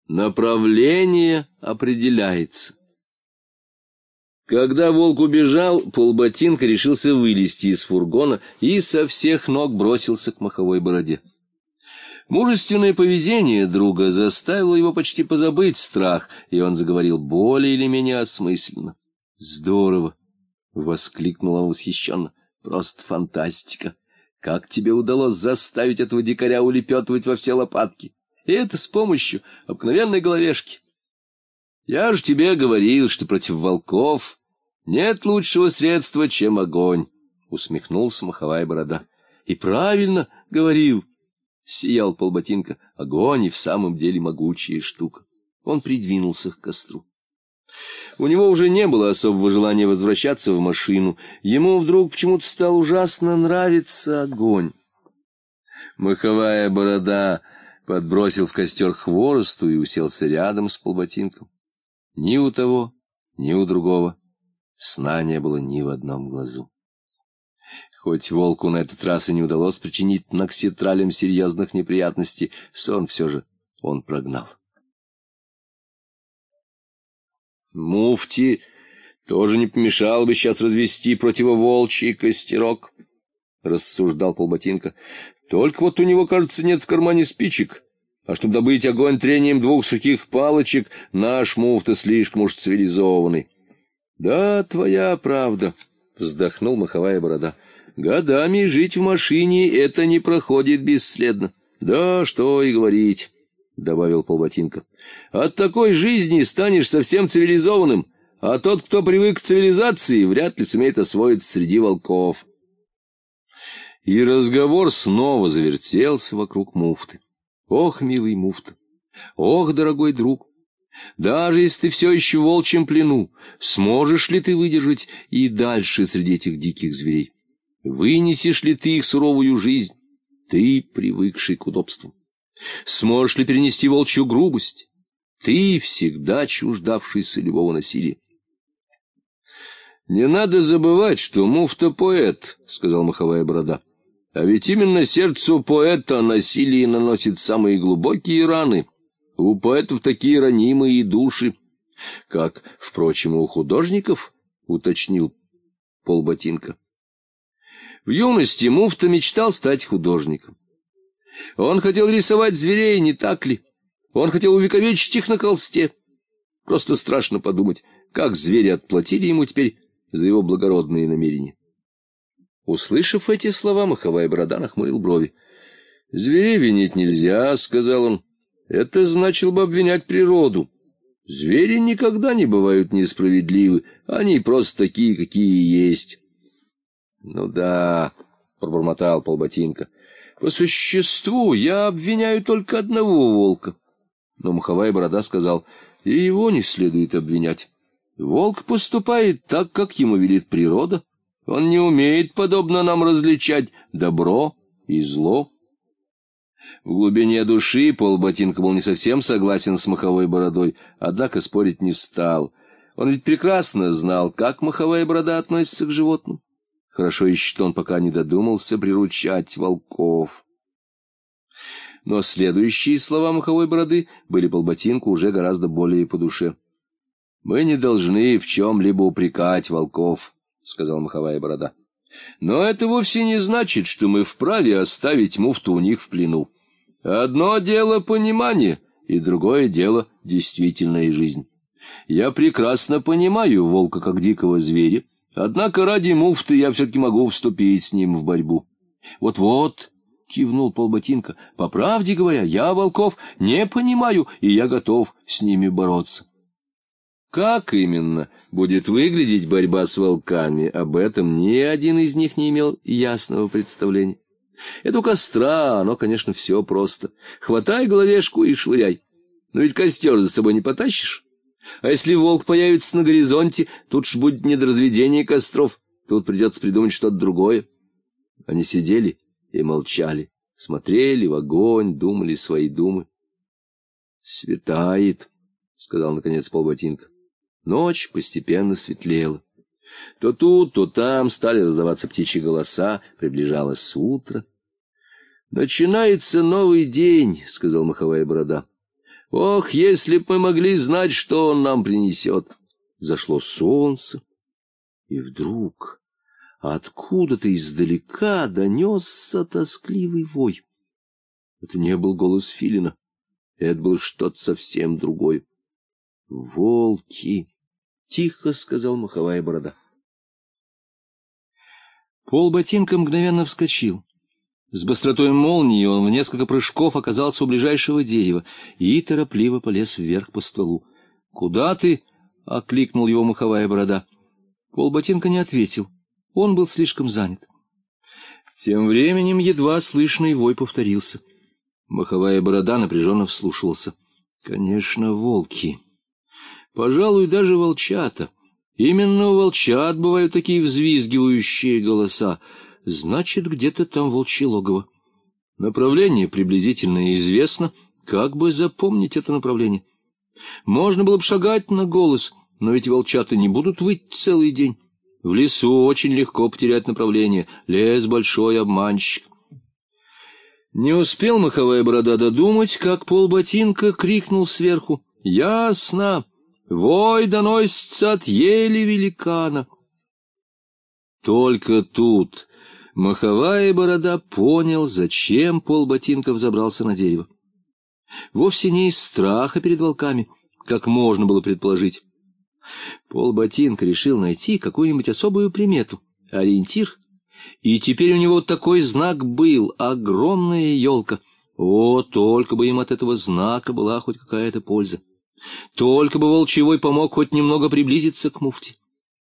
Направление определяется. Когда волк убежал, Полботинка решился вылезти из фургона и со всех ног бросился к моховой бороде. Мужественное поведение друга заставило его почти позабыть страх, и он заговорил более или менее осмысленно. «Здорово!» — воскликнул он восхищенно. «Просто фантастика! Как тебе удалось заставить этого дикаря улепетывать во все лопатки? И это с помощью обыкновенной головешки. Я же тебе говорил, что против волков нет лучшего средства, чем огонь», — усмехнулся моховая борода. «И правильно говорил», — сиял Полботинка. «Огонь и в самом деле могучая штука». Он придвинулся к костру. У него уже не было особого желания возвращаться в машину. Ему вдруг почему-то стал ужасно нравиться огонь. Моховая борода подбросил в костер хворосту и уселся рядом с Полботинком. Ни у того, ни у другого сна не было ни в одном глазу. Хоть волку на этот раз и не удалось причинить нокситралем серьезных неприятностей, сон все же он прогнал. «Муфти тоже не помешало бы сейчас развести противоволчий костерок», — рассуждал Полботинка. «Только вот у него, кажется, нет в кармане спичек, а чтобы добыть огонь трением двух сухих палочек, наш муфта слишком уж цивилизованный». «Да, твоя правда», — вздохнул моховая борода. «Годами жить в машине — это не проходит бесследно». «Да, что и говорить», — добавил Полботинка. «От такой жизни станешь совсем цивилизованным, а тот, кто привык к цивилизации, вряд ли сумеет освоиться среди волков». И разговор снова завертелся вокруг муфты. «Ох, милый муфта! Ох, дорогой друг! Даже если ты все еще в волчьем плену, сможешь ли ты выдержать и дальше среди этих диких зверей? Вынесешь ли ты их суровую жизнь, ты, привыкший к удобству? Сможешь ли перенести волчью грубость, ты, всегда чуждавшийся любого насилия?» «Не надо забывать, что муфта поэт», — сказал моховая борода. «А ведь именно сердцу поэта насилие наносит самые глубокие раны. У поэтов такие ранимые души, как, впрочем, и у художников», — уточнил Полботинка. В юности муфта мечтал стать художником. Он хотел рисовать зверей, не так ли? Он хотел увековечить их на холсте. Просто страшно подумать, как звери отплатили ему теперь за его благородные намерения. Услышав эти слова, моховая борода нахмурил брови. «Зверей винить нельзя», — сказал он. «Это значило бы обвинять природу. Звери никогда не бывают несправедливы, они просто такие, какие есть». «Ну да», — пробормотал Полботинка. «По существу я обвиняю только одного волка». Но моховая борода сказал: «И его не следует обвинять. Волк поступает так, как ему велит природа. Он не умеет, подобно нам, различать добро и зло». В глубине души Полботинка был не совсем согласен с моховой бородой, однако спорить не стал. Он ведь прекрасно знал, как моховая борода относится к животным. Хорошо еще, что он пока не додумался приручать волков. Но следующие слова моховой бороды были Полботинку уже гораздо более по душе. «Мы не должны в чем-либо упрекать волков», — сказал моховая борода. «Но это вовсе не значит, что мы вправе оставить муфту у них в плену. Одно дело понимание, и другое дело действительная жизнь. Я прекрасно понимаю волка как дикого зверя, однако ради муфты я все-таки могу вступить с ним в борьбу». «Вот-вот», — кивнул Полботинка, — «по правде говоря, я волков не понимаю, и я готов с ними бороться». Как именно будет выглядеть борьба с волками, об этом ни один из них не имел ясного представления. Это у костра, оно, конечно, все просто. Хватай головешку и швыряй. Но ведь костер за собой не потащишь. А если волк появится на горизонте, тут ж будет не до разведения костров, тут придется придумать что-то другое. Они сидели и молчали, смотрели в огонь, думали свои думы. «Светает», — сказал наконец Полботинка. Ночь постепенно светлела. То тут, то там стали раздаваться птичьи голоса, приближалось утро. «Начинается новый день», — сказал моховая борода. Ох, если б мы могли знать, что он нам принесет! Зашло солнце, и вдруг откуда-то издалека донесся тоскливый вой. Это не был голос филина, это было что-то совсем другое. «Волки!» — тихо сказал Маховая Борода. Полботинка мгновенно вскочил. С быстротой молнии он в несколько прыжков оказался у ближайшего дерева и торопливо полез вверх по стволу. «Куда ты?» — окликнул его Маховая Борода. Полботинка не ответил. Он был слишком занят. Тем временем едва слышный вой повторился. Маховая Борода напряженно вслушивался. «Конечно, волки. Пожалуй, даже волчата. Именно у волчат бывают такие взвизгивающие голоса. Значит, где-то там волчье логово. Направление приблизительно известно. Как бы запомнить это направление? Можно было бы шагать на голос, но ведь волчата не будут выть целый день. В лесу очень легко потерять направление. Лес — большой обманщик». Не успел Маховая Борода додумать, как Полботинка крикнул сверху: «Ясно! Вой доносится от ели великана!» Только тут Маховая Борода понял, зачем Полботинка взобрался на дерево. Вовсе не из страха перед волками, как можно было предположить. Полботинка решил найти какую-нибудь особую примету, ориентир, и теперь у него такой знак был — огромная елка. О, только бы им от этого знака была хоть какая-то польза. Только бы волчевой помог хоть немного приблизиться к муфте.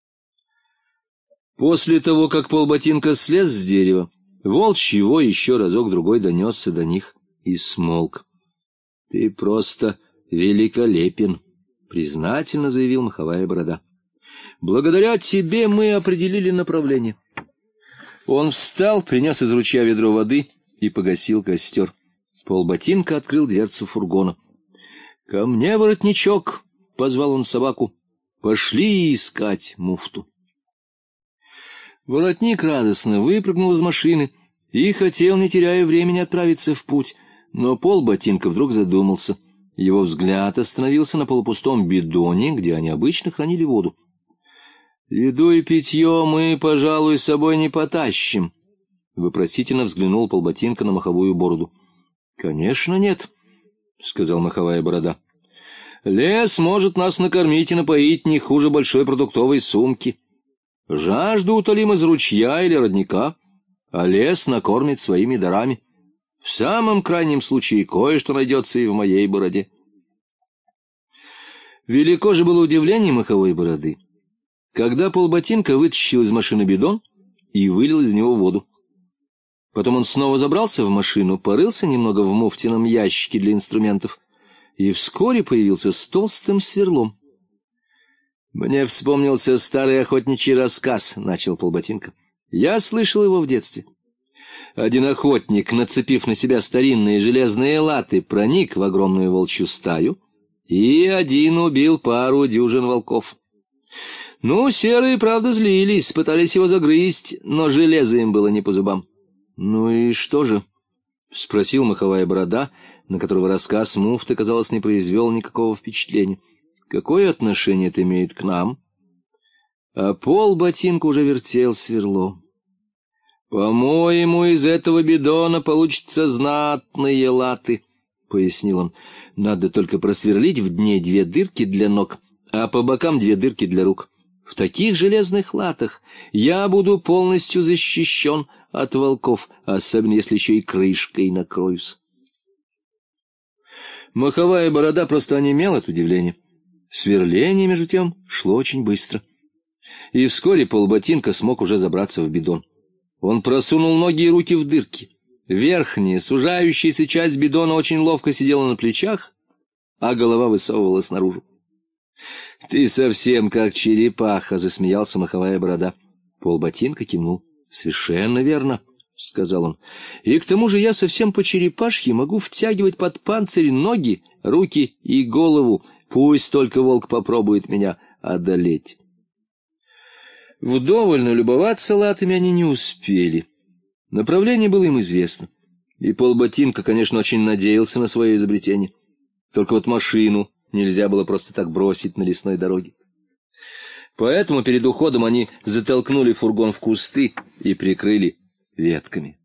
После того, как Полботинка слез с дерева, волчьего еще разок-другой донесся до них и смолк. «Ты просто великолепен», — признательно заявил Маховая Борода. «Благодаря тебе мы определили направление». Он встал, принес из ручья ведро воды и погасил костер. Полботинка открыл дверцу фургона. «Ко мне, воротничок!» — позвал он собаку. «Пошли искать муфту». Воротник радостно выпрыгнул из машины и хотел, не теряя времени, отправиться в путь. Но Полботинка вдруг задумался. Его взгляд остановился на полупустом бидоне, где они обычно хранили воду. «Еду и питье мы, пожалуй, с собой не потащим», — вопросительно взглянул Полботинка на Маховую Бороду. «Конечно нет», — сказал Маховая Борода. «Лес может нас накормить и напоить не хуже большой продуктовой сумки. Жажду утолим из ручья или родника, а лес накормит своими дарами. В самом крайнем случае кое-что найдется и в моей бороде». Велико же было удивление Маховой Бороды, когда Полботинка вытащил из машины бидон и вылил из него воду. Потом он снова забрался в машину, порылся немного в муфтином ящике для инструментов и вскоре появился с толстым сверлом. «Мне вспомнился старый охотничий рассказ», — начал Полботинка. «Я слышал его в детстве. Один охотник, нацепив на себя старинные железные латы, проник в огромную волчью стаю и один убил пару дюжин волков. Ну, серые, правда, злились, пытались его загрызть, но железо им было не по зубам». «Ну и что же?» — спросил Маховая Борода, на которого рассказ муфты, казалось, не произвел никакого впечатления. «Какое отношение это имеет к нам?» А Полботинка уже вертел сверло. «По-моему, из этого бидона получатся знатные латы», — пояснил он. «Надо только просверлить в дне 2 дырки для ног, а по бокам 2 дырки для рук. В таких железных латах я буду полностью защищен от волков, особенно если еще и крышкой накроюсь». Маховая Борода просто онемел от удивления. Сверление, между тем, шло очень быстро. И вскоре Полботинка смог уже забраться в бидон. Он просунул ноги и руки в дырки. Верхняя, сужающаяся часть бидона очень ловко сидела на плечах, а голова высовывалась наружу. «Ты совсем как черепаха», — засмеялся Маховая Борода. Полботинка кивнул. «Совершенно верно», — сказал он. «И к тому же я совсем по-черепашьи могу втягивать под панцирь ноги, руки и голову. Пусть только волк попробует меня одолеть». Вдоволь налюбоваться латами они не успели. Направление было им известно, и Полботинка, конечно, очень надеялся на свое изобретение. Только вот машину нельзя было просто так бросить на лесной дороге. Поэтому перед уходом они затолкнули фургон в кусты и прикрыли ветками.